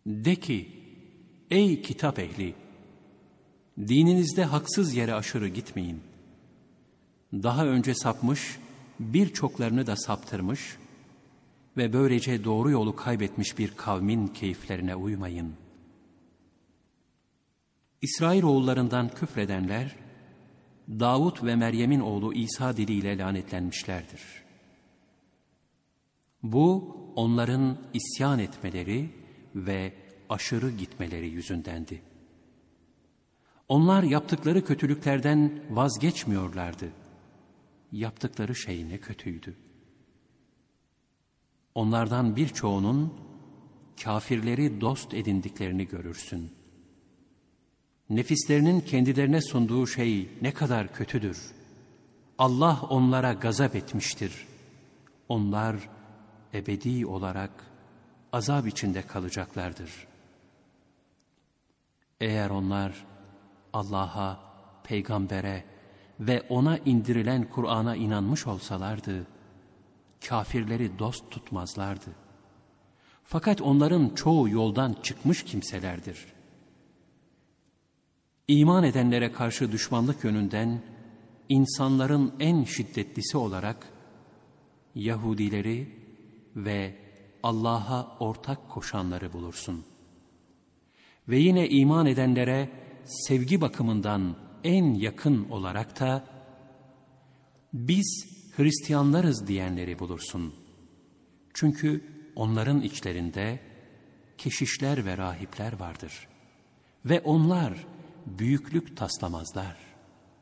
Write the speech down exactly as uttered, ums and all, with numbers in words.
De ki, ey kitap ehli! Dininizde haksız yere aşırı gitmeyin. Daha önce sapmış, birçoklarını da saptırmış ve böylece doğru yolu kaybetmiş bir kavmin keyiflerine uymayın. İsrailoğullarından küfredenler, Davud ve Meryem'in oğlu İsa diliyle lanetlenmişlerdir. Bu, onların isyan etmeleri ve aşırı gitmeleri yüzündendi. Onlar yaptıkları kötülüklerden vazgeçmiyorlardı. Yaptıkları şey ne kötüydü. Onlardan birçoğunun kâfirleri dost edindiklerini görürsün. Nefislerinin kendilerine sunduğu şey ne kadar kötüdür. Allah onlara gazap etmiştir. Onlar ebedi olarak azap içinde kalacaklardır. Eğer onlar Allah'a, peygambere ve ona indirilen Kur'an'a inanmış olsalardı, kâfirleri dost tutmazlardı. Fakat onların çoğu yoldan çıkmış kimselerdir. İman edenlere karşı düşmanlık yönünden insanların en şiddetlisi olarak Yahudileri ve Allah'a ortak koşanları bulursun. Ve yine iman edenlere sevgi bakımından en yakın olarak da biz Hristiyanlarız diyenleri bulursun. Çünkü onların içlerinde keşişler ve rahipler vardır. Ve onlar büyüklük taslamazlar.